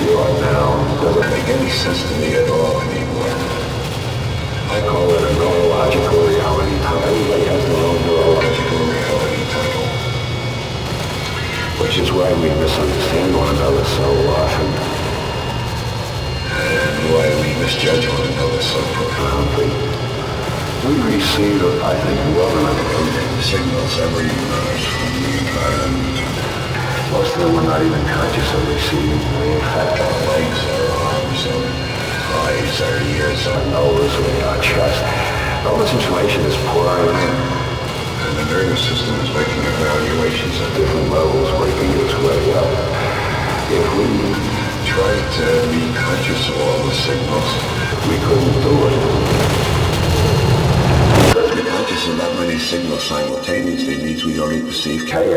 you are now doesn't make any sense to me at all anymore. I call it a neurological reality tunnel. Everybody has their own neurological reality tunnel. Which is why we misunderstand one another so often. And why we misjudge one another so profoundly. We receive, I think, more than a million signals every minute from the environment. Most of them we're not even conscious of receiving. They affect our legs, our arms, our eyes, our ears, our nose, our chest. All this information is pouring in. And the nervous system is making evaluations at different levels, working its way up. If we tried to be conscious of all the signals, we couldn't do it. Because being conscious of that many signals simultaneously means we only perceive chaos.